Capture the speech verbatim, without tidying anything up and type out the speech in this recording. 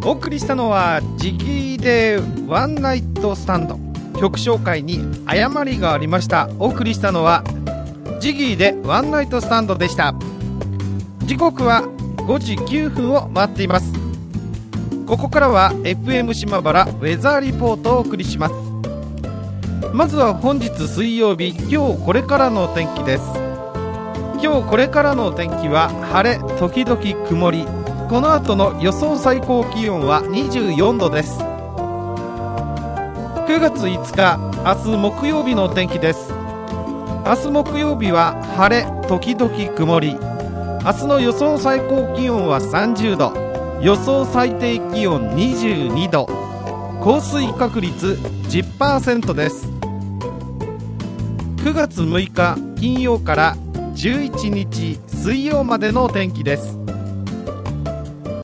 お送りしたのはジギーでワンナイトスタンド。曲紹介に誤りがありました。お送りしたのはジギーでワンナイトスタンドでした。時刻はごじきゅうふんを回っています。ここからは エフエム 島原ウェザーリポートをお送りします。まずは本日水曜日、今日これからのお天気です。今日これからのお天気は晴れ時々曇り。この後の予想最高気温はにじゅうよんどです。くがついつか、明日木曜日のお天気です。明日木曜日は晴れ時々曇り。明日の予想最高気温はさんじゅうど、予想最低気温にじゅうにど、降水確率 じゅっパーセント です。くがつむいか金曜からじゅういちにち水曜までのお天気です。